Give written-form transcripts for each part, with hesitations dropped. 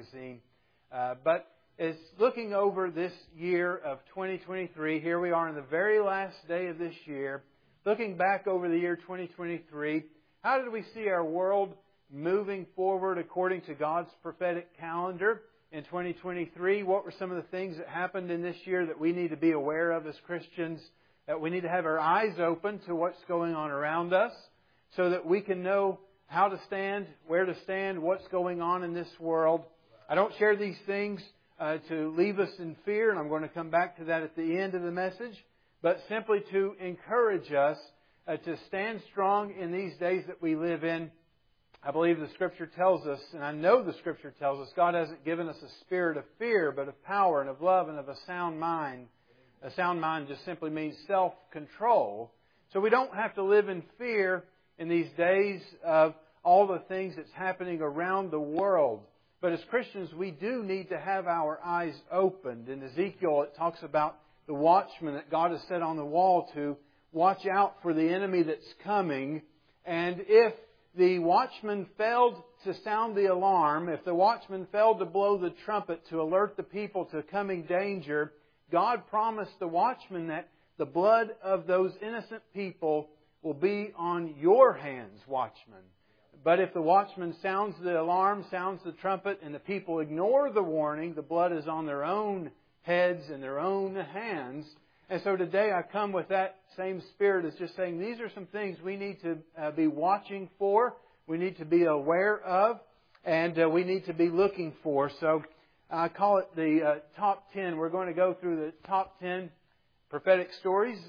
magazine. But it's looking over this year of 2023. Here we are in the very last day of this year. Looking back over the year 2023, how did we see our world moving forward according to God's prophetic calendar in 2023? What were some of the things that happened in this year that we need to be aware of as Christians? That we need to have our eyes open to what's going on around us so that we can know how to stand, where to stand, what's going on in this world. I don't share these things to leave us in fear, and I'm going to come back to that at the end of the message, but simply to encourage us to stand strong in these days that we live in. I believe the Scripture tells us, and I know the Scripture tells us, God hasn't given us a spirit of fear, but of power and of love and of a sound mind. A sound mind just simply means self-control. So we don't have to live in fear in these days of all the things that's happening around the world. But as Christians, we do need to have our eyes opened. In Ezekiel, it talks about the watchman that God has set on the wall to watch out for the enemy that's coming. And if the watchman failed to sound the alarm, if the watchman failed to blow the trumpet to alert the people to coming danger, God promised the watchman that the blood of those innocent people will be on your hands, watchman. But if the watchman sounds the alarm, sounds the trumpet, and the people ignore the warning, the blood is on their own heads and their own hands. And so today I come with that same spirit as just saying these are some things we need to be watching for, we need to be aware of, and we need to be looking for. So I call it the top 10. We're going to go through the top 10 prophetic stories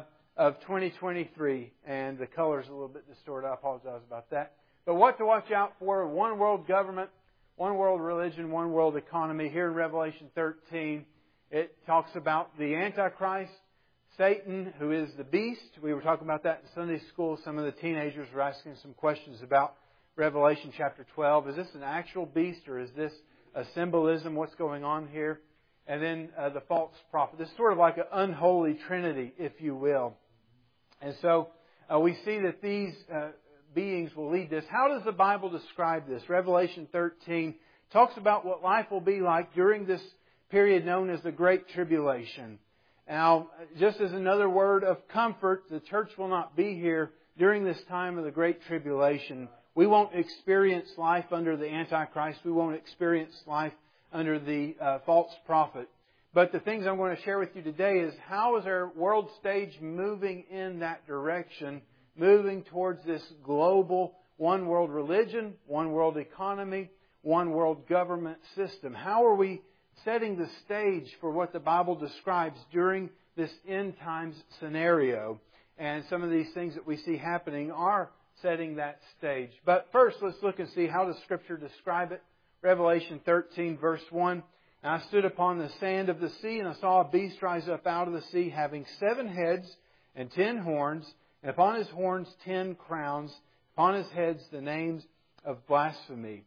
of 2023. And the color's a little bit distorted. I apologize about that. But what to watch out for: one world government, one world religion, one world economy. Here in Revelation 13, it talks about the Antichrist, Satan, who is the beast. We were talking about that in Sunday school. Some of the teenagers were asking some questions about Revelation chapter 12. Is this an actual beast or is this a symbolism? What's going on here? And then the false prophet. This is sort of like an unholy trinity, if you will. And so we see that these beings will lead this. How does the Bible describe this? Revelation 13 talks about what life will be like during this period known as the Great Tribulation. Now, just as another word of comfort, the church will not be here during this time of the Great Tribulation. We won't experience life under the Antichrist. We won't experience life under the false prophet. But the things I'm going to share with you today is how is our world stage moving in that direction, moving towards this global one world religion, one world economy, one world government system. How are we setting the stage for what the Bible describes during this end times scenario? And some of these things that we see happening are setting that stage. But first, let's look and see how does Scripture describe it. Revelation 13, verse 1. And I stood upon the sand of the sea, and I saw a beast rise up out of the sea, having 7 heads and 10 horns, and upon his horns 10 crowns, upon his heads the names of blasphemy.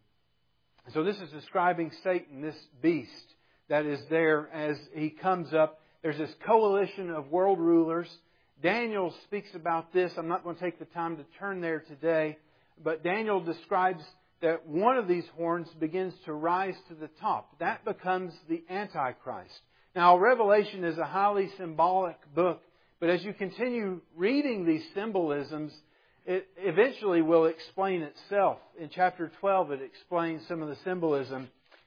So this is describing Satan, this beast that is there as he comes up. There's this coalition of world rulers. Daniel speaks about this. I'm not going to take the time to turn there today, but Daniel describes that one of these horns begins to rise to the top. That becomes the Antichrist. Now, Revelation is a highly symbolic book, but as you continue reading these symbolisms, it eventually will explain itself. In chapter 12, it explains some of the symbolism.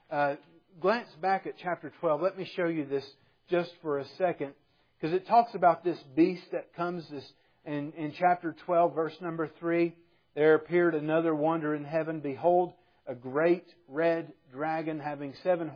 Glance back at chapter 12. Let me show you this just for a second, because it talks about this beast that comes in chapter 12, verse number 3. There appeared another wonder in heaven. Behold, a great red dragon having 7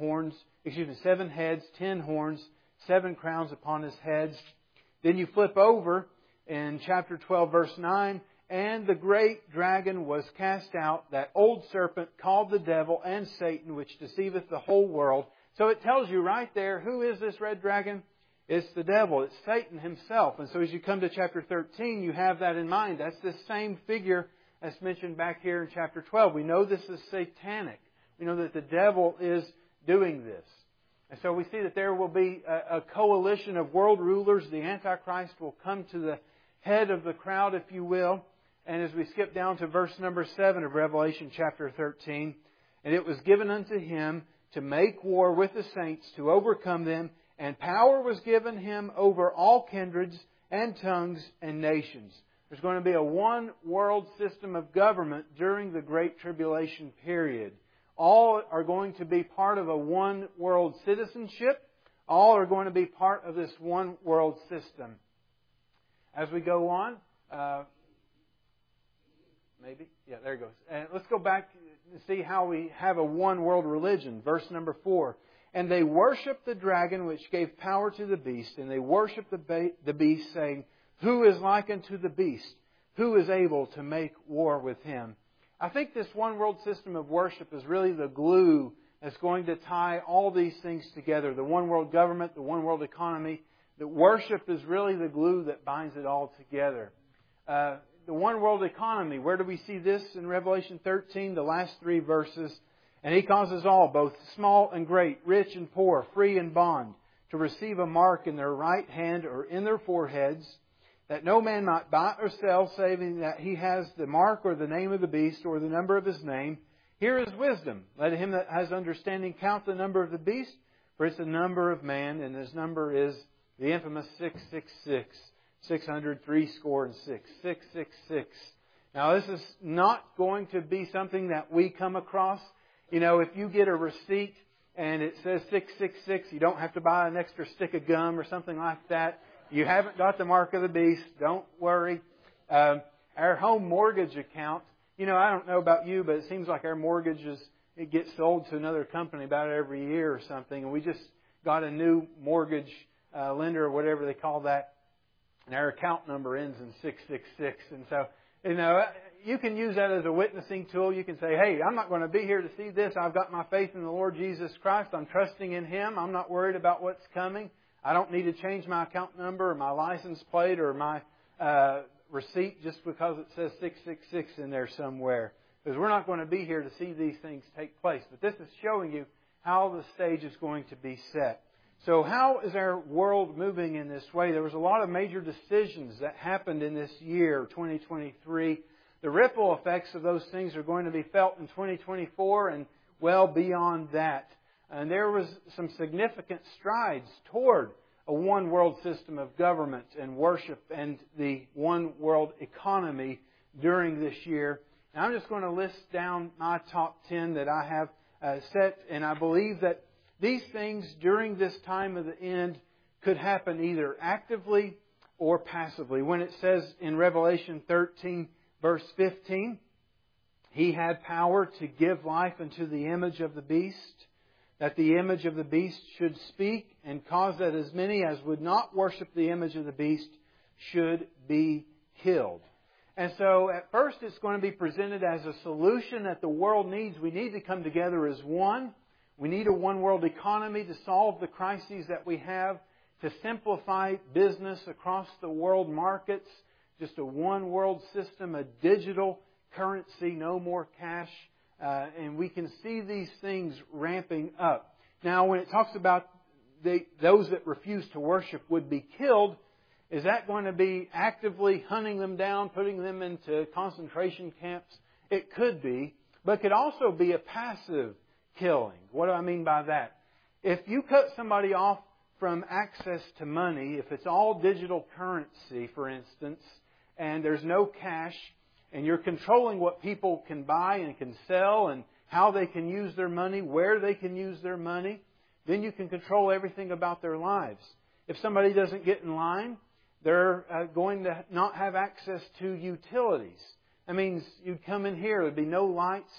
heads, 10 horns, 7 crowns upon his heads. Then you flip over in chapter 12, verse 9. And the great dragon was cast out, that old serpent called the devil and Satan, which deceiveth the whole world. So it tells you right there, who is this red dragon? It's the devil. It's Satan himself. And so as you come to chapter 13, you have that in mind. That's the same figure as mentioned back here in chapter 12. We know this is satanic. We know that the devil is doing this. And so we see that there will be a coalition of world rulers. The Antichrist will come to the head of the crowd, if you will. And as we skip down to verse number 7 of Revelation chapter 13, and it was given unto him to make war with the saints, to overcome them, and power was given Him over all kindreds and tongues and nations. There's going to be a one world system of government during the Great Tribulation period. All are going to be part of a one world citizenship. All are going to be part of this one world system. As we go on, maybe? Yeah, there it goes. And let's go back and see how we have a one world religion. Verse number 4. And they worshipped the dragon which gave power to the beast, and they worshipped the beast, saying, Who is like unto the beast? Who is able to make war with him? I think this one world system of worship is really the glue that's going to tie all these things together. The one world government, the one world economy. The worship is really the glue that binds it all together. The one world economy, where do we see this in Revelation 13, the last 3 verses? And He causes all, both small and great, rich and poor, free and bond, to receive a mark in their right hand or in their foreheads, that no man might buy or sell, saving that he has the mark or the name of the beast or the number of his name. Here is wisdom. Let him that has understanding count the number of the beast, for it's the number of man, and his number is the infamous 666, 603 score and 6, 666. Now this is not going to be something that we come across. You know, if you get a receipt and it says 666, you don't have to buy an extra stick of gum or something like that. You haven't got the mark of the beast. Don't worry. Our home mortgage account, you know, I don't know about you, but it seems like our mortgages, it gets sold to another company about every year or something. And we just got a new mortgage lender or whatever they call that. And our account number ends in 666. And so, you know, you can use that as a witnessing tool. You can say, hey, I'm not going to be here to see this. I've got my faith in the Lord Jesus Christ. I'm trusting in Him. I'm not worried about what's coming. I don't need to change my account number or my license plate or my receipt just because it says 666 in there somewhere. Because we're not going to be here to see these things take place. But this is showing you how the stage is going to be set. So how is our world moving in this way? There was a lot of major decisions that happened in this year, 2023. The ripple effects of those things are going to be felt in 2024 and well beyond that. And there was some significant strides toward a one world system of government and worship and the one world economy during this year. And I'm just going to list down my top 10 that I have set. And I believe that these things during this time of the end could happen either actively or passively. When it says in Revelation 13, verse 15, He had power to give life unto the image of the beast, that the image of the beast should speak, and cause that as many as would not worship the image of the beast should be killed. And so at first it's going to be presented as a solution that the world needs. We need to come together as one. We need a one world economy to solve the crises that we have, to simplify business across the world markets. Just a one world system, a digital currency, no more cash. And we can see these things ramping up. Now, when it talks about those that refuse to worship would be killed, is that going to be actively hunting them down, putting them into concentration camps? It could be, but it could also be a passive killing. What do I mean by that? If you cut somebody off from access to money, if it's all digital currency, for instance, and there's no cash, and you're controlling what people can buy and can sell and how they can use their money, where they can use their money, then you can control everything about their lives. If somebody doesn't get in line, they're going to not have access to utilities. That means you'd come in here, there'd be no lights.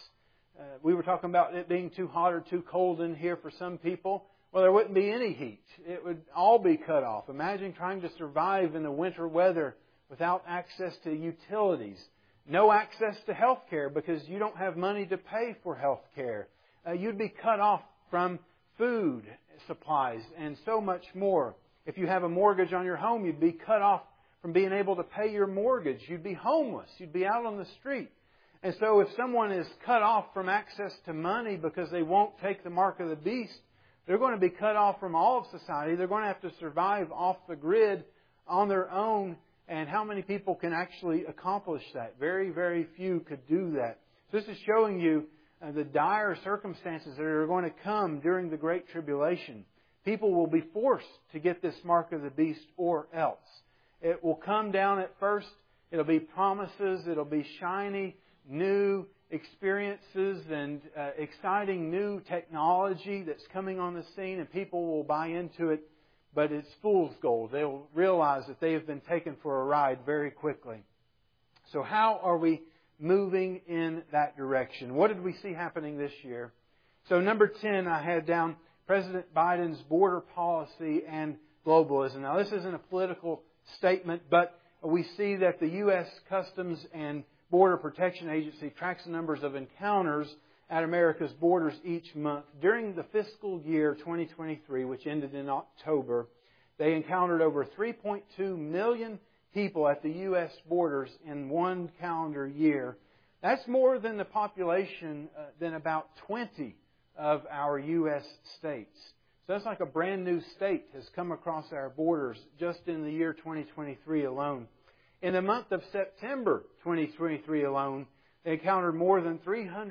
We were talking about it being too hot or too cold in here for some people. Well, there wouldn't be any heat. It would all be cut off. Imagine trying to survive in the winter weather without access to utilities. No access to health care because you don't have money to pay for health care. You'd be cut off from food supplies and so much more. If you have a mortgage on your home, you'd be cut off from being able to pay your mortgage. You'd be homeless. You'd be out on the street. And so if someone is cut off from access to money because they won't take the mark of the beast, they're going to be cut off from all of society. They're going to have to survive off the grid on their own. And how many people can actually accomplish that? Very, very few could do that. So this is showing you the dire circumstances that are going to come during the Great Tribulation. People will be forced to get this mark of the beast or else. It will come down at first. It'll be promises. It'll be shiny, new experiences and exciting new technology that's coming on the scene, and people will buy into it. But it's fool's gold. They will realize that they have been taken for a ride very quickly. So how are we moving in that direction? What did we see happening this year? So number 10, I had down President Biden's border policy and globalism. Now, this isn't a political statement, but we see that the U.S. Customs and Border Protection Agency tracks the numbers of encounters at America's borders each month. During the fiscal year 2023, which ended in October, they encountered over 3.2 million people at the U.S. borders in one calendar year. That's more than the population than about 20 of our U.S. states. So that's like a brand new state has come across our borders just in the year 2023 alone. In the month of September 2023 alone, they encountered more than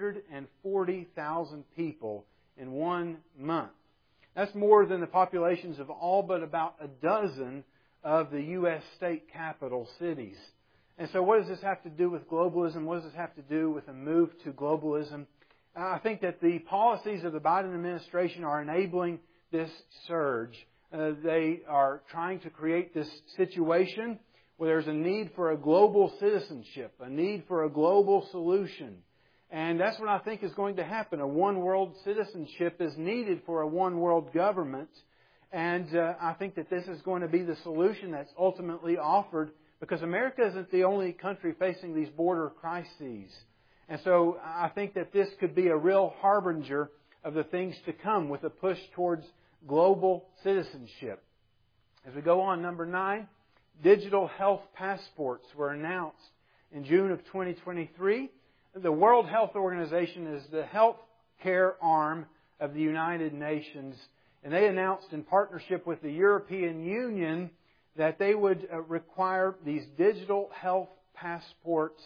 340,000 people in 1 month. That's more than the populations of all but about a dozen of the U.S. state capital cities. And so what does this have to do with globalism? What does this have to do with a move to globalism? I think that the policies of the Biden administration are enabling this surge. They are trying to create this situation where there's a need for a global citizenship, a need for a global solution. And that's what I think is going to happen. A one-world citizenship is needed for a one-world government. And I think that this is going to be the solution that's ultimately offered, because America isn't the only country facing these border crises. And so I think that this could be a real harbinger of the things to come with a push towards global citizenship. As we go on, number 9, digital health passports were announced in June of 2023. The World Health Organization is the health care arm of the United Nations. And they announced in partnership with the European Union that they would require these digital health passports.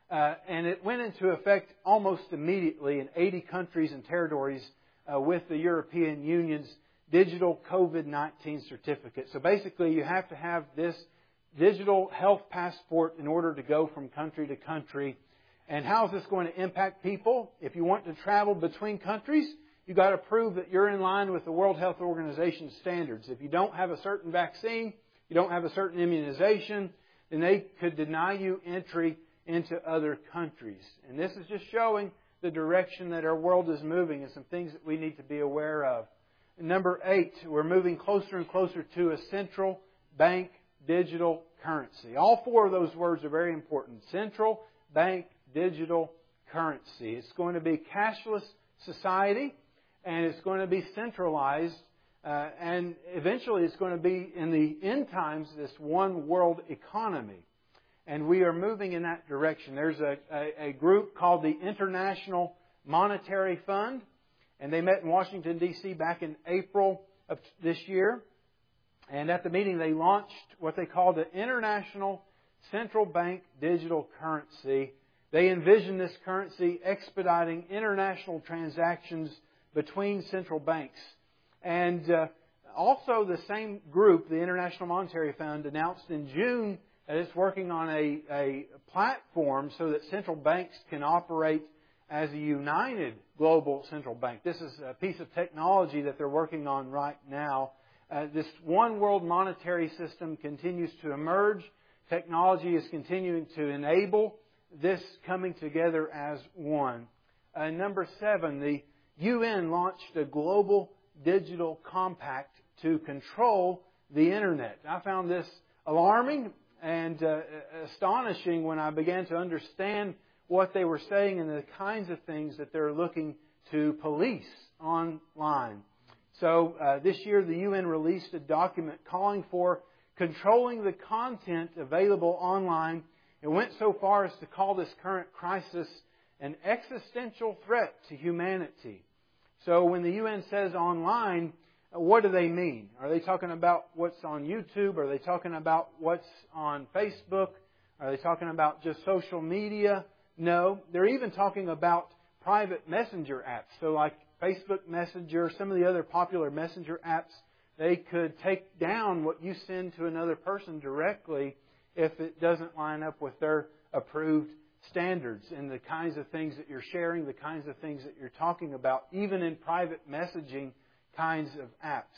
And it went into effect almost immediately in 80 countries and territories with the European Union's digital COVID-19 certificate. So basically you have to have this digital health passport in order to go from country to country. And how is this going to impact people? If you want to travel between countries, you've got to prove that you're in line with the World Health Organization standards. If you don't have a certain vaccine, you don't have a certain immunization, then they could deny you entry into other countries. And this is just showing the direction that our world is moving and some things that we need to be aware of. And number 8, we're moving closer and closer to a central bank digital currency. All 4 of those words are very important. Central bank digital currency. It's going to be cashless society, and it's going to be centralized, and eventually it's going to be, in the end times, this one world economy. And we are moving in that direction. There's a group called the International Monetary Fund, and they met in Washington, D.C. back in April of this year. And at the meeting, they launched what they call the International Central Bank Digital Currency. They envision this currency expediting international transactions between central banks. And also the same group, the International Monetary Fund, announced in June that it's working on a platform so that central banks can operate as a united global central bank. This is a piece of technology that they're working on right now. This one world monetary system continues to emerge. Technology is continuing to enable this coming together as one. Number 7, the UN launched a global digital compact to control the Internet. I found this alarming and astonishing when I began to understand what they were saying and the kinds of things that they're looking to police online. So this year the UN released a document calling for controlling the content available online. It went so far as to call this current crisis an existential threat to humanity. So when the UN says online, what do they mean? Are they talking about what's on YouTube? Are they talking about what's on Facebook? Are they talking about just social media? No, they're even talking about private messenger apps. So like Facebook Messenger, some of the other popular messenger apps, they could take down what you send to another person directly if it doesn't line up with their approved standards and the kinds of things that you're sharing, the kinds of things that you're talking about, even in private messaging kinds of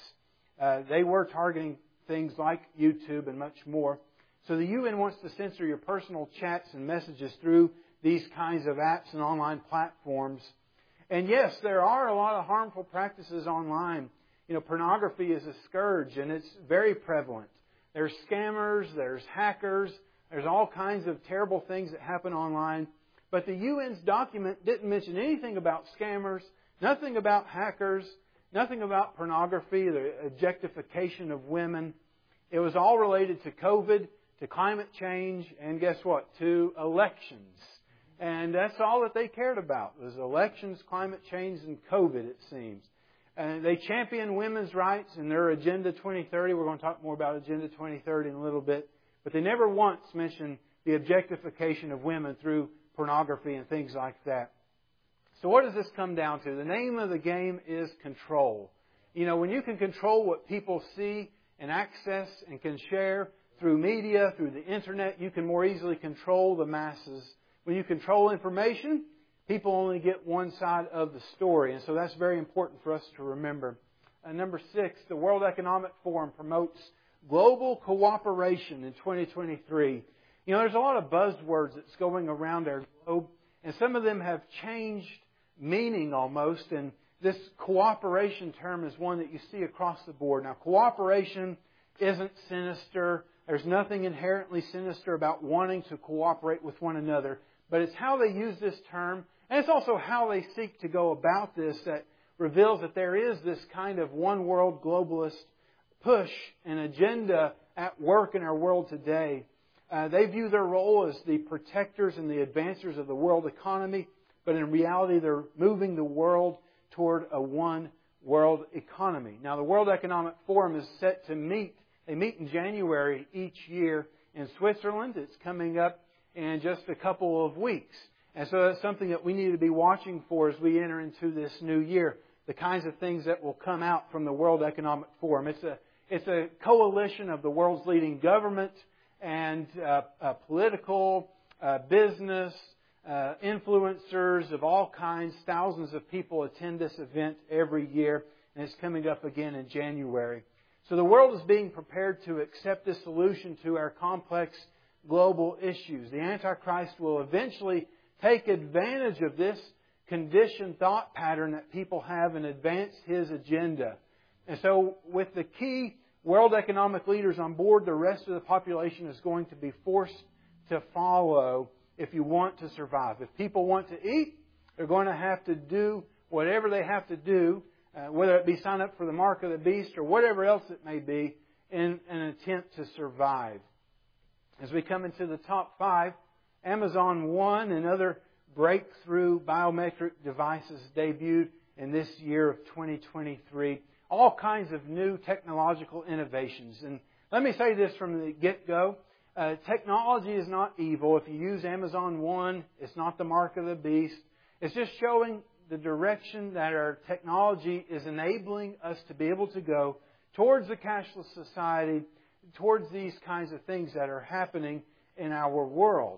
apps. They were targeting things like YouTube and much more. So the UN wants to censor your personal chats and messages through these kinds of apps and online platforms. And yes, there are a lot of harmful practices online. Pornography is a scourge, and it's very prevalent. There's scammers, there's hackers, there's all kinds of terrible things that happen online. But the UN's document didn't mention anything about scammers, nothing about hackers, nothing about pornography, the objectification of women. It was all related to COVID, to climate change, and guess what? To elections. And that's all that they cared about, was elections, climate change, and COVID, it seems. And they champion women's rights in their Agenda 2030. We're going to talk more about Agenda 2030 in a little bit. But they never once mentioned the objectification of women through pornography and things like that. So what does this come down to? The name of the game is control. When you can control what people see and access and can share through media, through the Internet, you can more easily control the masses. When you control information, people only get one side of the story. And so that's very important for us to remember. Number 6, the World Economic Forum promotes global cooperation in 2023. There's a lot of buzzwords that's going around our globe, and some of them have changed meaning almost. And this cooperation term is one that you see across the board. Now, cooperation isn't sinister. There's nothing inherently sinister about wanting to cooperate with one another. But it's how they use this term, and it's also how they seek to go about this that reveals that there is this kind of one world globalist push and agenda at work in our world today. They view their role as the protectors and the advancers of the world economy, but in reality they're moving the world toward a one world economy. Now, the World Economic Forum is set to meet. They meet in January each year in Switzerland. It's coming up in just a couple of weeks. And so that's something that we need to be watching for as we enter into this new year. The kinds of things that will come out from the World Economic Forum. It's a coalition of the world's leading government and political, business, influencers of all kinds. Thousands of people attend this event every year, and it's coming up again in January. So the world is being prepared to accept a solution to our complex global issues. The Antichrist will eventually take advantage of this conditioned thought pattern that people have and advance his agenda. And so with the key world economic leaders on board, the rest of the population is going to be forced to follow if you want to survive. If people want to eat, they're going to have to do whatever they have to do, whether it be sign up for the mark of the beast or whatever else it may be, in an attempt to survive. As we come into the top 5, Amazon One and other breakthrough biometric devices debuted in this year of 2023. All kinds of new technological innovations. And let me say this from the get-go. Technology is not evil. If you use Amazon One, it's not the mark of the beast. It's just showing the direction that our technology is enabling us to be able to go towards a cashless society, towards these kinds of things that are happening in our world.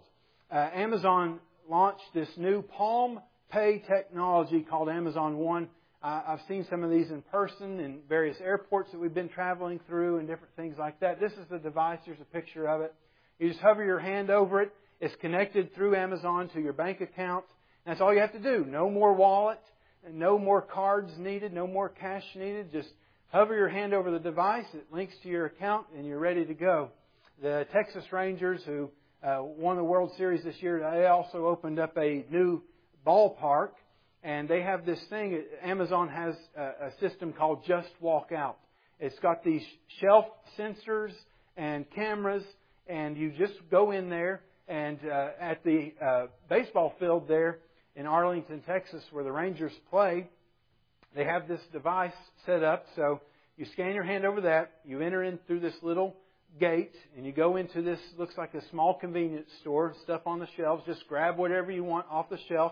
Amazon launched this new Palm Pay technology called Amazon One. I've seen some of these in person in various airports that we've been traveling through and different things like that. This is the device. Here's a picture of it. You just hover your hand over it. It's connected through Amazon to your bank account. That's all you have to do. No more wallet, no more cards needed, no more cash needed. Just hover your hand over the device. It links to your account and you're ready to go. The Texas Rangers, who won the World Series this year, they also opened up a new ballpark. And they have this thing, Amazon has a system called Just Walk Out. It's got these shelf sensors and cameras, and you just go in there, and at the baseball field there in Arlington, Texas, where the Rangers play, they have this device set up. So you scan your hand over that, you enter in through this little gate, and you go into this, looks like a small convenience store, stuff on the shelves. Just grab whatever you want off the shelf.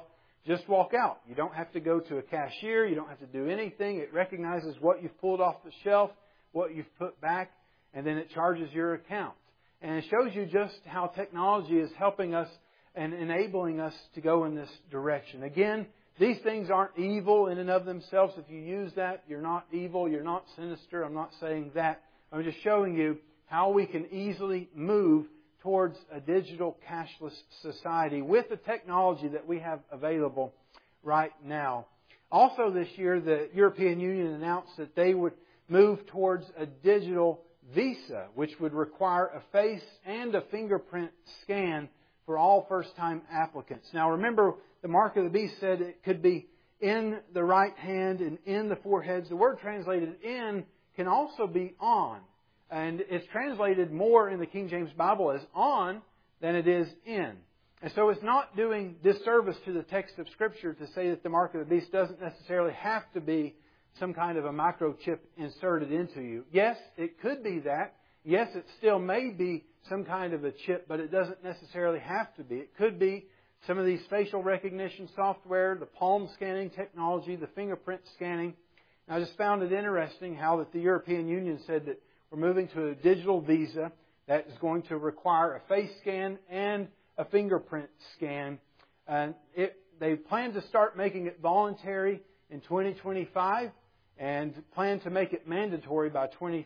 just walk out. You don't have to go to a cashier. You don't have to do anything. It recognizes what you've pulled off the shelf, what you've put back, and then it charges your account. And it shows you just how technology is helping us and enabling us to go in this direction. Again, these things aren't evil in and of themselves. If you use that, you're not evil, you're not sinister. I'm not saying that. I'm just showing you how we can easily move towards a digital cashless society with the technology that we have available right now. Also this year, the European Union announced that they would move towards a digital visa, which would require a face and a fingerprint scan for all first-time applicants. Now remember, the mark of the beast said it could be in the right hand and in the foreheads. The word translated in can also be on. And it's translated more in the King James Bible as on than it is in. And so it's not doing disservice to the text of Scripture to say that the mark of the beast doesn't necessarily have to be some kind of a microchip inserted into you. Yes, it could be that. Yes, it still may be some kind of a chip, but it doesn't necessarily have to be. It could be some of these facial recognition software, the palm scanning technology, the fingerprint scanning. And I just found it interesting how that the European Union said that we're moving to a digital visa that is going to require a face scan and a fingerprint scan. And they plan to start making it voluntary in 2025 and plan to make it mandatory by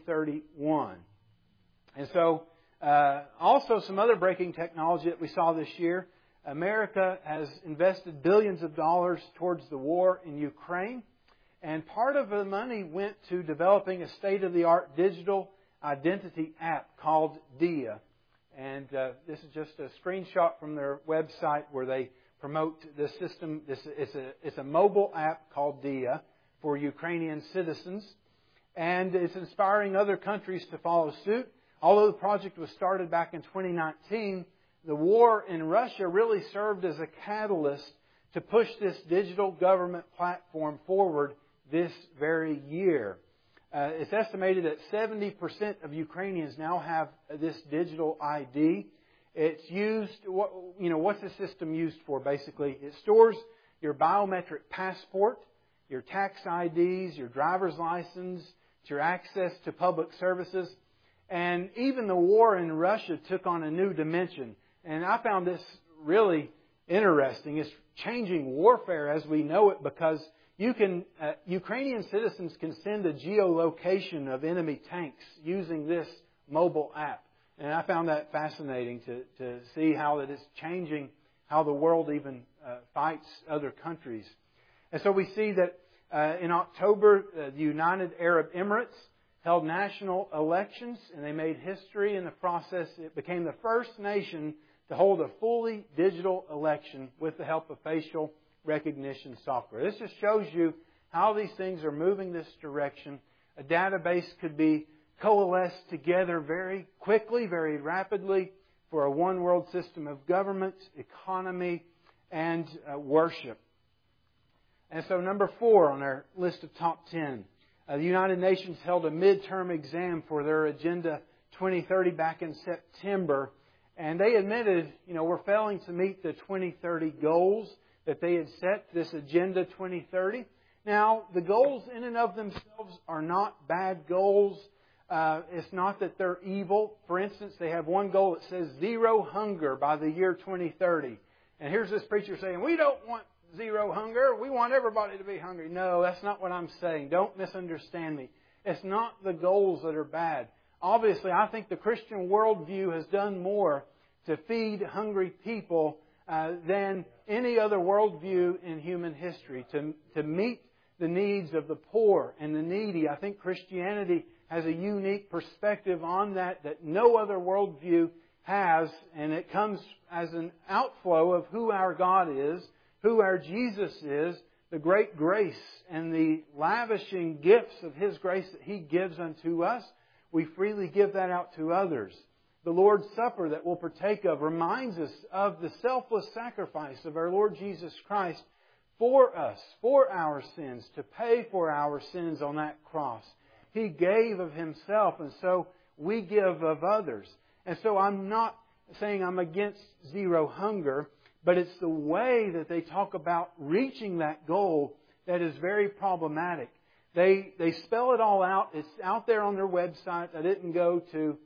2031. And so, also some other breaking technology that we saw this year. America has invested billions of dollars towards the war in Ukraine. And part of the money went to developing a state-of-the-art digital identity app called Dia. And this is just a screenshot from their website where they promote this system. It's a mobile app called Dia for Ukrainian citizens. And it's inspiring other countries to follow suit. Although the project was started back in 2019, the war in Russia really served as a catalyst to push this digital government platform forward this very year. It's estimated that 70% of Ukrainians now have this digital ID. It's used, what's the system used for basically? It stores your biometric passport, your tax IDs, your driver's license, your access to public services. And even the war in Russia took on a new dimension. And I found this really interesting. It's changing warfare as we know it because Ukrainian citizens can send a geolocation of enemy tanks using this mobile app. And I found that fascinating to see how it is changing how the world even fights other countries. And so we see that in October, the United Arab Emirates held national elections, and they made history in the process. It became the first nation to hold a fully digital election with the help of facial recognition software. This just shows you how these things are moving this direction. A database could be coalesced together very quickly, very rapidly for a one world system of government, economy, and worship. And so number 4 on our list of top 10. The United Nations held a midterm exam for their Agenda 2030 back in September. And they admitted, we're failing to meet the 2030 goals that they had set, this Agenda 2030. Now, the goals in and of themselves are not bad goals. It's not that they're evil. For instance, they have one goal that says 0 hunger by the year 2030. And here's this preacher saying, we don't want 0 hunger. We want everybody to be hungry. No, that's not what I'm saying. Don't misunderstand me. It's not the goals that are bad. Obviously, I think the Christian worldview has done more to feed hungry people than any other worldview in human history. To meet the needs of the poor and the needy, I think Christianity has a unique perspective on that no other worldview has. And it comes as an outflow of who our God is, who our Jesus is, the great grace and the lavishing gifts of His grace that He gives unto us. We freely give that out to others. The Lord's Supper that we'll partake of reminds us of the selfless sacrifice of our Lord Jesus Christ for us, for our sins, to pay for our sins on that cross. He gave of Himself, and so we give of others. And so I'm not saying I'm against 0 hunger, But it's the way that they talk about reaching that goal that is very problematic. They spell it all out. It's out there on their website. I didn't go to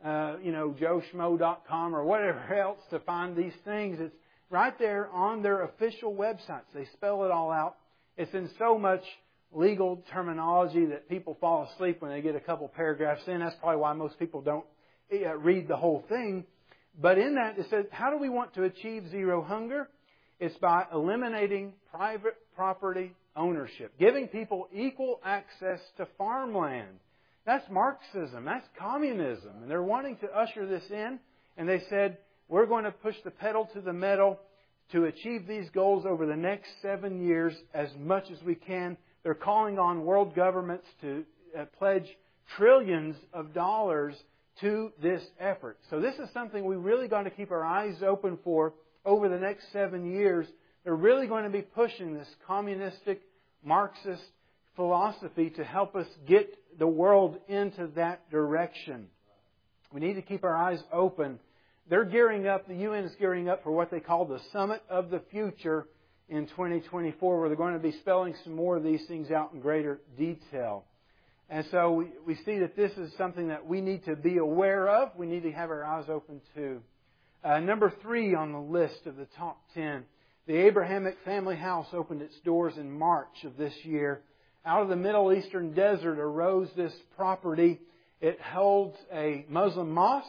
joeschmo.com or whatever else to find these things. It's right there on their official websites. They spell it all out. It's in so much legal terminology that people fall asleep when they get a couple paragraphs in. That's probably why most people don't read the whole thing. But in that, it says, how do we want to achieve zero hunger? It's by eliminating private property ownership, giving people equal access to farmland. That's Marxism. That's communism. And they're wanting to usher this in. And they said, we're going to push the pedal to the metal to achieve these goals over the next 7 years as much as we can. They're calling on world governments to pledge trillions of dollars to this effort. So this is something we really got to keep our eyes open for over the next 7 years. They're really going to be pushing this communistic, Marxist philosophy to help us get the world into that direction. We need to keep our eyes open. They're gearing up, the UN is gearing up for what they call the Summit of the Future in 2024, where they're going to be spelling some more of these things out in greater detail. And so we see that this is something that we need to be aware of. We need to have our eyes open to. Number 3 on the list of the top 10. The Abrahamic Family House opened its doors in March of this year. Out of the Middle Eastern desert arose this property. It holds a Muslim mosque,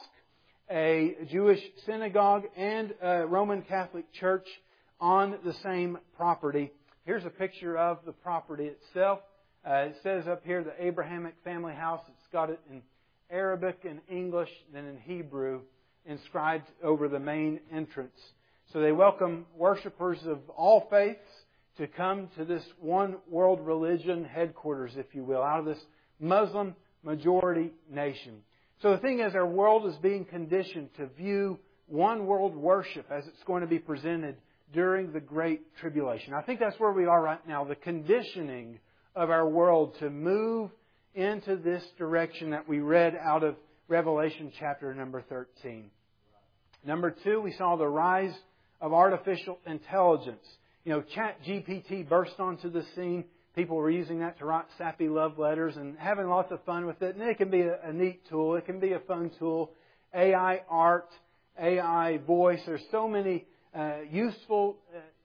a Jewish synagogue, and a Roman Catholic church on the same property. Here's a picture of the property itself. It says up here, the Abrahamic Family House. It's got it in Arabic and English, then in Hebrew, inscribed over the main entrance. So they welcome worshipers of all faiths to come to this one world religion headquarters, if you will, out of this Muslim majority nation. So the thing is, our world is being conditioned to view one world worship as it's going to be presented during the Great Tribulation. I think that's where we are right now, the conditioning of our world to move into this direction that we read out of Revelation chapter number 13. Number 2, we saw the rise of artificial intelligence. ChatGPT burst onto the scene. People were using that to write sappy love letters and having lots of fun with it. And it can be a neat tool. It can be a fun tool. AI art, AI voice. There's so many useful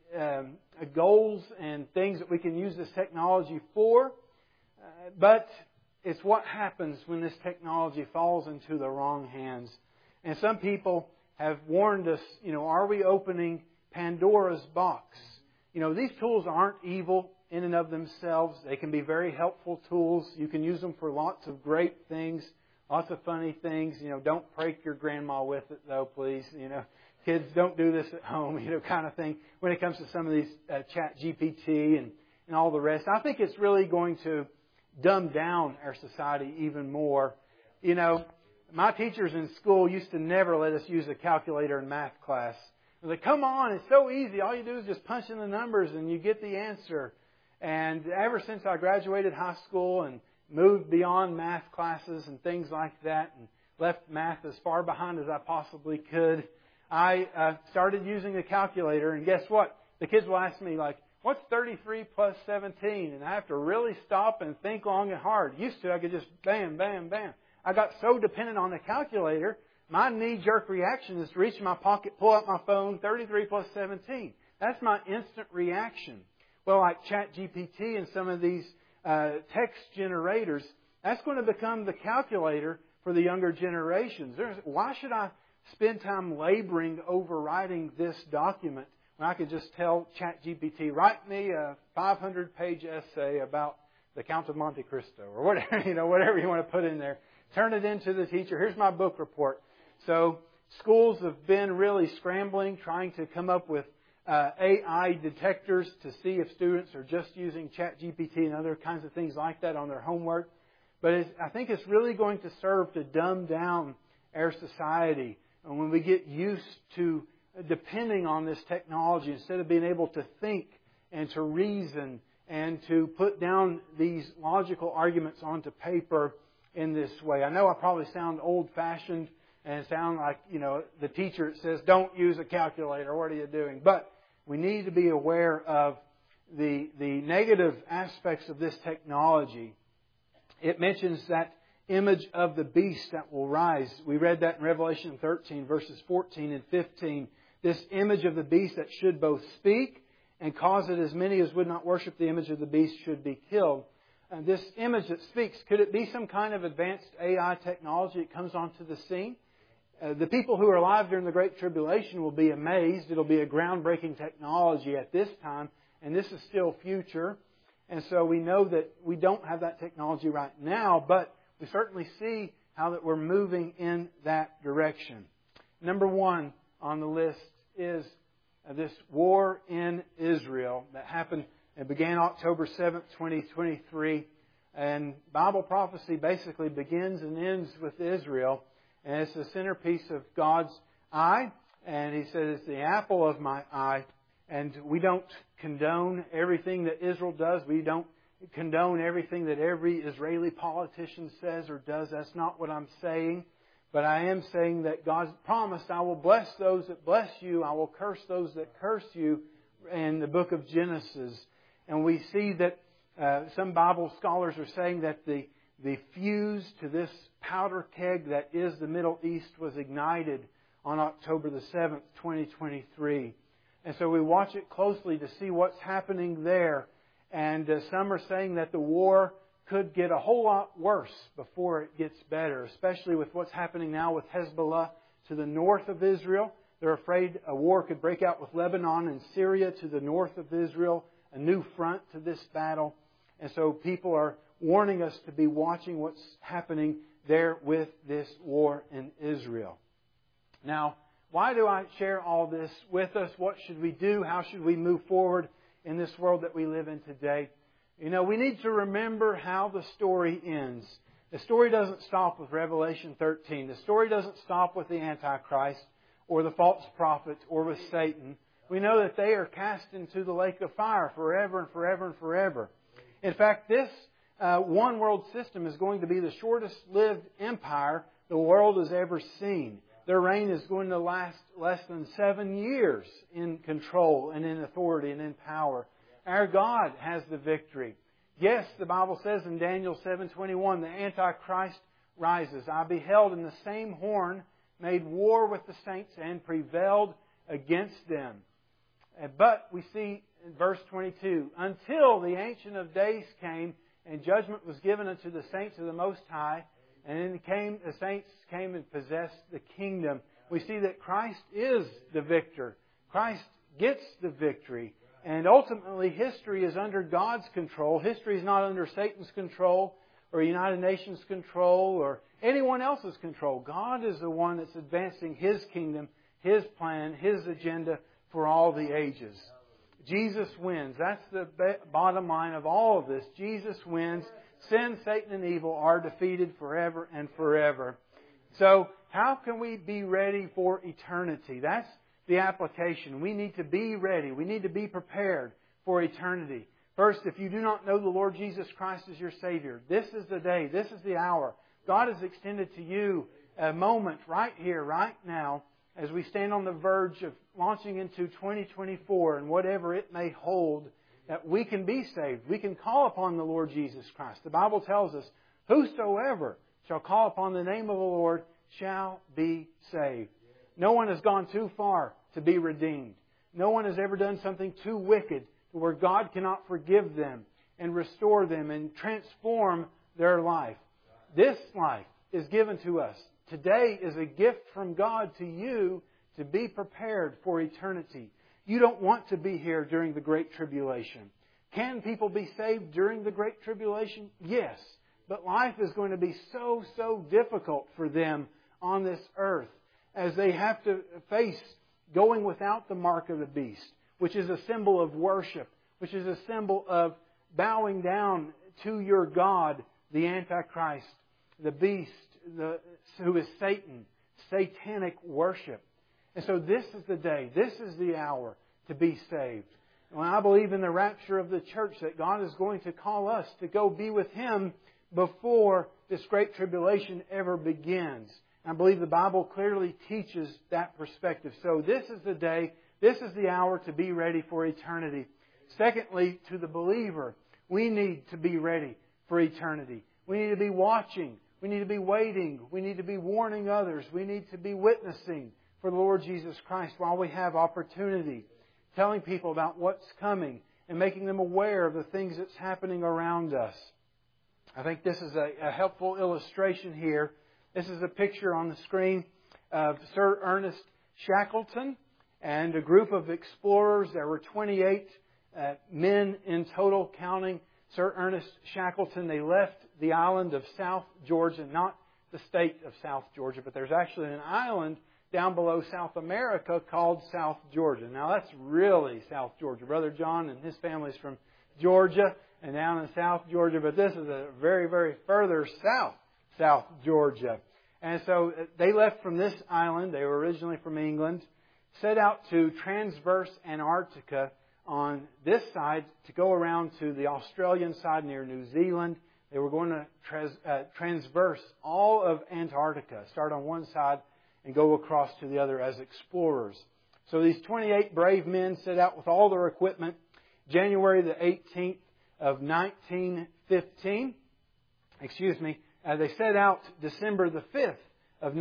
goals and things that we can use this technology for. But it's what happens when this technology falls into the wrong hands. And some people have warned us, are we opening Pandora's box? These tools aren't evil in and of themselves. They can be very helpful tools. You can use them for lots of great things, lots of funny things. Don't prank your grandma with it, though, please. Kids, don't do this at home, kind of thing. When it comes to some of these ChatGPT and all the rest, I think it's really going to dumb down our society even more. My teachers in school used to never let us use a calculator in math class. They're like, come on, it's so easy. All you do is just punch in the numbers and you get the answer. And ever since I graduated high school and moved beyond math classes and things like that and left math as far behind as I possibly could, I started using a calculator. And guess what? The kids will ask me, what's 33 plus 17? And I have to really stop and think long and hard. Used to, I could just bam, bam, bam. I got so dependent on the calculator, my knee-jerk reaction is to reach in my pocket, pull out my phone, 33 plus 17. That's my instant reaction. Well, like ChatGPT and some of these text generators, that's going to become the calculator for the younger generations. Why should I spend time laboring over writing this document when I could just tell ChatGPT, write me a 500-page essay about the Count of Monte Cristo or whatever, whatever you want to put in there. Turn it into the teacher. Here's my book report. So schools have been really scrambling, trying to come up with AI detectors to see if students are just using ChatGPT and other kinds of things like that on their homework. But I think it's really going to serve to dumb down our society. And when we get used to depending on this technology, instead of being able to think and to reason and to put down these logical arguments onto paper in this way. I know I probably sound old-fashioned and sound like, the teacher that says, don't use a calculator. What are you doing? But we need to be aware of the negative aspects of this technology. It mentions that image of the beast that will rise. We read that in Revelation 13, verses 14 and 15. This image of the beast that should both speak and cause that as many as would not worship the image of the beast should be killed. And this image that speaks, could it be some kind of advanced AI technology that comes onto the scene? The people who are alive during the Great Tribulation will be amazed. It'll be a groundbreaking technology at this time, and this is still future. And so we know that we don't have that technology right now, but we certainly see how that we're moving in that direction. Number one on the list is this war in Israel that happened and began October 7th, 2023. And Bible prophecy basically begins and ends with Israel. And it's the centerpiece of God's eye. And He says it's the apple of my eye. And we don't condone everything that Israel does. We don't condone everything that every Israeli politician says or does. That's not what I'm saying. But I am saying that God promised, I will bless those that bless you. I will curse those that curse you in the book of Genesis. And we see that some Bible scholars are saying that the fuse to this powder keg that is the Middle East was ignited on October the 7th, 2023. And so we watch it closely to see what's happening there. And some are saying that the war could get a whole lot worse before it gets better, especially with what's happening now with Hezbollah to the north of Israel. They're afraid a war could break out with Lebanon and Syria to the north of Israel, a new front to this battle. And so people are warning us to be watching what's happening there with this war in Israel. Now, why do I share all this with us? What should we do? How should we move forward in this world that we live in today? We need to remember how the story ends. The story doesn't stop with Revelation 13. The story doesn't stop with the Antichrist or the false prophet or with Satan. We know that they are cast into the lake of fire forever and forever and forever. In fact, this one world system is going to be the shortest lived empire the world has ever seen. Their reign is going to last less than 7 years in control and in authority and in power. Our God has the victory. Yes, the Bible says in Daniel 7:21, the Antichrist rises. I beheld, and the same horn made war with the saints and prevailed against them. But we see in verse 22, until the Ancient of Days came, and judgment was given unto the saints of the Most High, and then the saints came and possessed the kingdom. We see that Christ is the victor. Christ gets the victory. And ultimately, history is under God's control. History is not under Satan's control or United Nations control or anyone else's control. God is the one that's advancing His kingdom, His plan, His agenda for all the ages. Jesus wins. That's the bottom line of all of this. Jesus wins. Sin, Satan, and evil are defeated forever and forever. So, how can we be ready for eternity? That's the application. We need to be ready. We need to be prepared for eternity. First, if you do not know the Lord Jesus Christ as your Savior, this is the day, this is the hour. God has extended to you a moment right here, right now, as we stand on the verge of launching into 2024 and whatever it may hold, that we can be saved. We can call upon the Lord Jesus Christ. The Bible tells us, whosoever shall call upon the name of the Lord shall be saved. No one has gone too far to be redeemed. No one has ever done something too wicked where God cannot forgive them and restore them and transform their life. This life is given to us. Today is a gift from God to you to be prepared for eternity. You don't want to be here during the Great Tribulation. Can people be saved during the Great Tribulation? Yes. But life is going to be so difficult for them on this earth as they have to face going without the mark of the beast, which is a symbol of worship, which is a symbol of bowing down to your God, the Antichrist, the beast, who is Satan, satanic worship. And so this is the day, this is the hour to be saved. When I believe in the rapture of the church, that God is going to call us to go be with Him before this great tribulation ever begins. I believe the Bible clearly teaches that perspective. So this is the day, this is the hour to be ready for eternity. Secondly, to the believer, we need to be ready for eternity. We need to be watching. We need to be waiting. We need to be warning others. We need to be witnessing for the Lord Jesus Christ while we have opportunity. Telling people about what's coming and making them aware of the things that's happening around us. I think this is a helpful illustration here. This is a picture on the screen of Sir Ernest Shackleton and a group of explorers. There were 28 men in total, counting Sir Ernest Shackleton. They left the island of South Georgia, not the state of South Georgia, but there's actually an island down below South America called South Georgia. Now that's really South Georgia. Brother John and his family's from Georgia and down in South Georgia, but this is a very, very further South Georgia. And so they left from this island. They were originally from England, set out to transverse Antarctica on this side to go around to the Australian side near New Zealand. They were going to transverse all of Antarctica, start on one side and go across to the other as explorers. So these 28 brave men set out with all their equipment January the 18th of 1915. They set out December the 5th of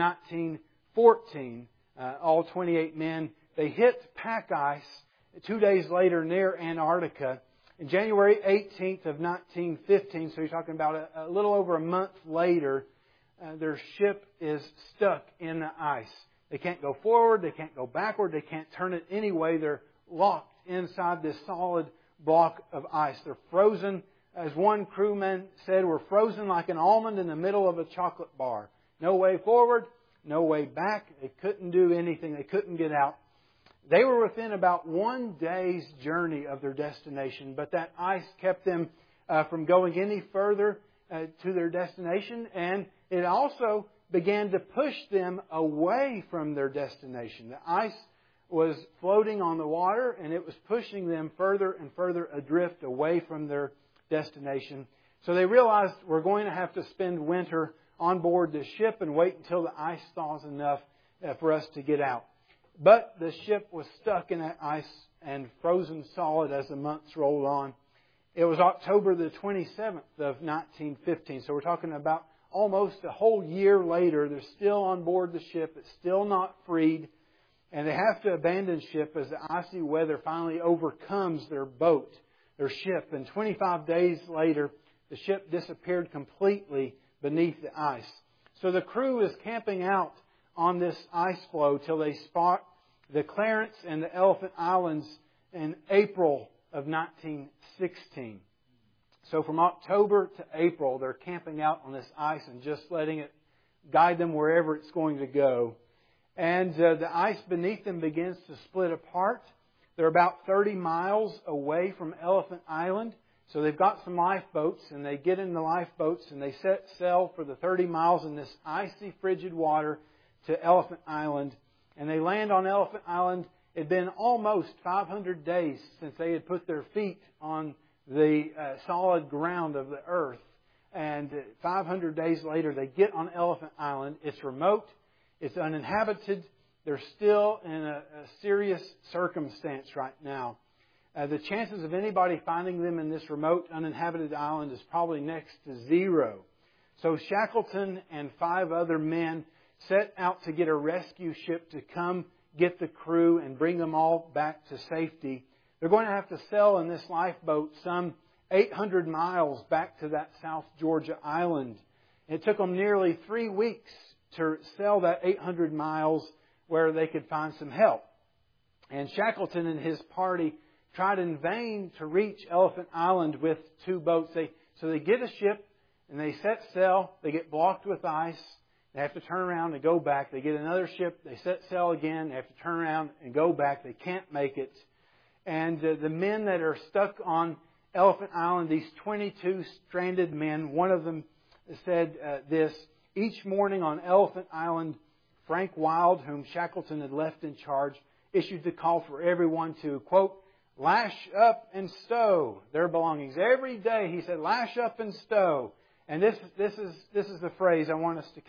1914. All 28 men. They hit pack ice 2 days later near Antarctica. In January 18th of 1915, so you're talking about a little over a month later, their ship is stuck in the ice. They can't go forward, they can't go backward, they can't turn it any way. They're locked inside this solid block of ice. They're frozen, as one crewman said, we're frozen like an almond in the middle of a chocolate bar. No way forward, no way back. They couldn't do anything. They couldn't get out. They were within about 1 day's journey of their destination, but that ice kept them from going any further to their destination, and it also began to push them away from their destination. The ice was floating on the water, and it was pushing them further and further adrift away from their destination. So they realized we're going to have to spend winter on board the ship and wait until the ice thaws enough for us to get out. But the ship was stuck in that ice and frozen solid as the months rolled on. It was October the 27th of 1915. So we're talking about almost a whole year later. They're still on board the ship. It's still not freed. And they have to abandon ship as the icy weather finally overcomes their boat, their ship. And 25 days later, the ship disappeared completely beneath the ice. So the crew is camping out on this ice floe till they spot the Clarence and the Elephant Islands in April of 1916. So from October to April, they're camping out on this ice and just letting it guide them wherever it's going to go. And the ice beneath them begins to split apart. They're about 30 miles away from Elephant Island. So they've got some lifeboats, and they get in the lifeboats and they set sail for the 30 miles in this icy, frigid water to Elephant Island. And they land on Elephant Island. It had been almost 500 days since they had put their feet on the solid ground of the earth. And 500 days later, they get on Elephant Island. It's remote. It's uninhabited. They're still in a serious circumstance right now. The chances of anybody finding them in this remote, uninhabited island is probably next to zero. So Shackleton and 5 other men set out to get a rescue ship to come get the crew and bring them all back to safety. They're going to have to sail in this lifeboat some 800 miles back to that South Georgia island. It took them nearly 3 weeks to sail that 800 miles where they could find some help. And Shackleton and his party tried in vain to reach Elephant Island with 2 boats. So they get a ship and they set sail. They get blocked with ice. They have to turn around and go back. They get another ship. They set sail again. They have to turn around and go back. They can't make it. And the men that are stuck on Elephant Island, these 22 stranded men, one of them said this: each morning on Elephant Island, Frank Wild, whom Shackleton had left in charge, issued the call for everyone to, quote, lash up and stow their belongings. Every day he said, lash up and stow. And this is the phrase I want us to catch.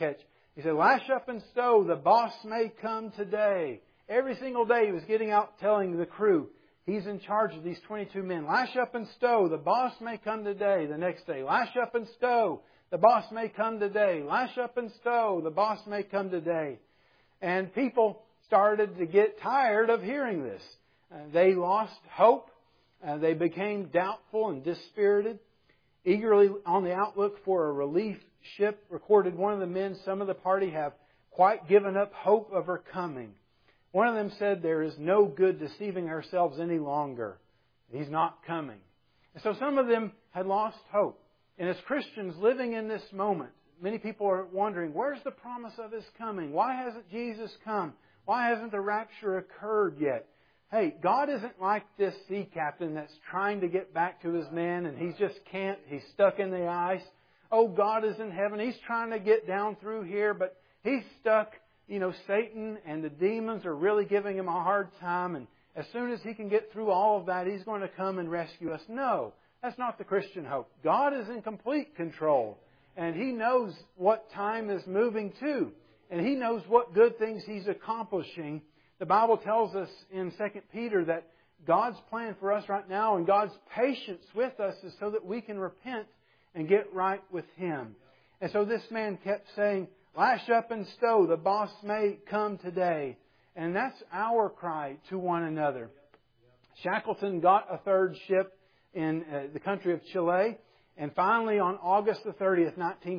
He said, lash up and stow, the boss may come today. Every single day he was getting out telling the crew, he's in charge of these 22 men. Lash up and stow, the boss may come today. The next day, lash up and stow, the boss may come today. Lash up and stow, the boss may come today. And people started to get tired of hearing this. They lost hope. They became doubtful and dispirited. Eagerly on the outlook for a relief ship, recorded one of the men, some of the party have quite given up hope of her coming. One of them said, there is no good deceiving ourselves any longer. He's not coming. And so some of them had lost hope. And as Christians living in this moment, many people are wondering, where's the promise of His coming? Why hasn't Jesus come? Why hasn't the rapture occurred yet? Hey, God isn't like this sea captain that's trying to get back to his men and he just can't. He's stuck in the ice. Oh, God is in heaven. He's trying to get down through here, but he's stuck. Satan and the demons are really giving him a hard time. And as soon as he can get through all of that, He's going to come and rescue us. No, that's not the Christian hope. God is in complete control. And He knows what time is moving to. And He knows what good things He's accomplishing. The Bible tells us in 2 Peter that God's plan for us right now and God's patience with us is so that we can repent and get right with Him. And so this man kept saying, lash up and stow, the boss may come today. And that's our cry to one another. Shackleton got a third ship in the country of Chile. And finally, on August the 30th,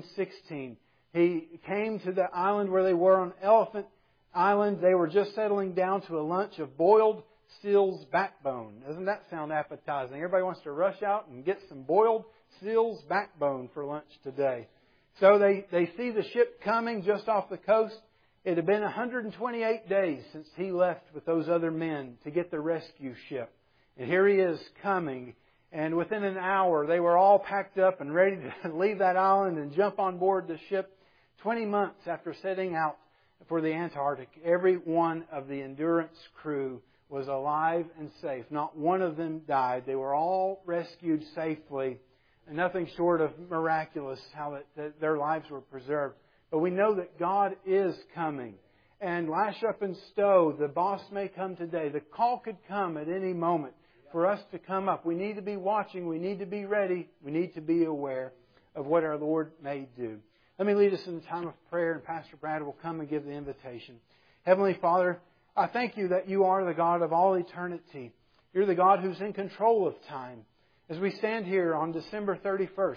1916, he came to the island where they were on Elephant Island. They were just settling down to a lunch of boiled seal's backbone. Doesn't that sound appetizing? Everybody wants to rush out and get some boiled seal's backbone for lunch today. So they see the ship coming just off the coast. It had been 128 days since he left with those other men to get the rescue ship. And here he is coming. And within an hour, they were all packed up and ready to leave that island and jump on board the ship. 20 months after setting out for the Antarctic, every one of the Endurance crew was alive and safe. Not one of them died. They were all rescued safely. And nothing short of miraculous how their lives were preserved. But we know that God is coming. And lash up and stow, the boss may come today. The call could come at any moment for us to come up. We need to be watching. We need to be ready. We need to be aware of what our Lord may do. Let me lead us in a time of prayer, and Pastor Brad will come and give the invitation. Heavenly Father, I thank You that You are the God of all eternity. You're the God who's in control of time. As we stand here on December 31st,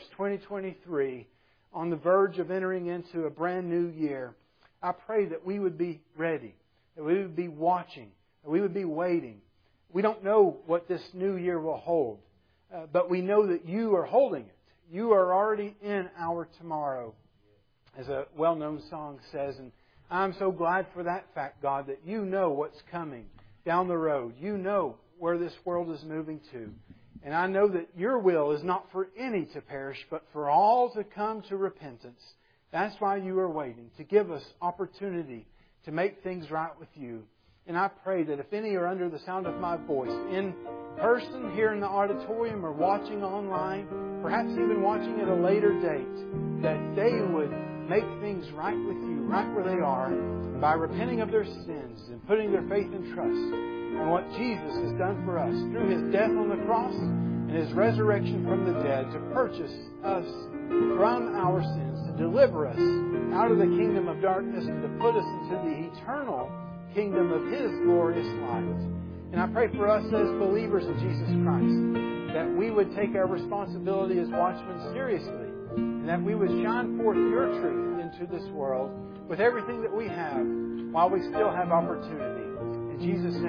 2023, on the verge of entering into a brand new year, I pray that we would be ready, that we would be watching, that we would be waiting. We don't know what this new year will hold, but we know that You are holding it. You are already in our tomorrow, as a well-known song says. And I'm so glad for that fact, God, that You know what's coming down the road. You know where this world is moving to. And I know that Your will is not for any to perish, but for all to come to repentance. That's why You are waiting, to give us opportunity to make things right with You. And I pray that if any are under the sound of my voice, in person here in the auditorium or watching online, perhaps even watching at a later date, that they would make things right with You, right where they are, by repenting of their sins and putting their faith and trust in what Jesus has done for us through His death on the cross and His resurrection from the dead to purchase us from our sins, to deliver us out of the kingdom of darkness and to put us into the eternal kingdom of His glorious light. And I pray for us as believers in Jesus Christ that we would take our responsibility as watchmen seriously, and that we would shine forth Your truth into this world with everything that we have while we still have opportunity. In Jesus' name.